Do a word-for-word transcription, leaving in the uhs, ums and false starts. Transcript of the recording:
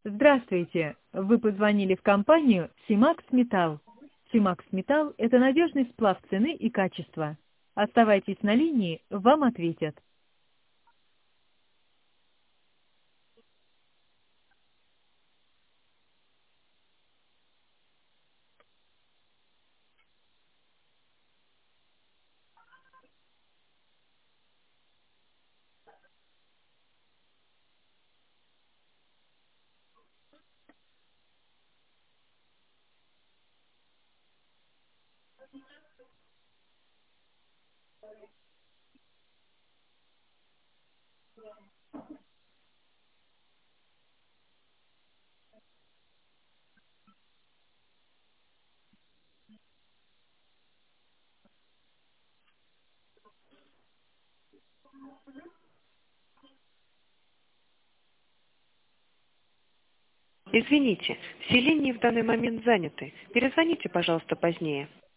Здравствуйте! Вы позвонили в компанию Симакс Металл. Симакс Металл– это надежный сплав цены и качества. Оставайтесь на линии, вам ответят. Извините, все линии в данный момент заняты. Перезвоните, пожалуйста, позднее.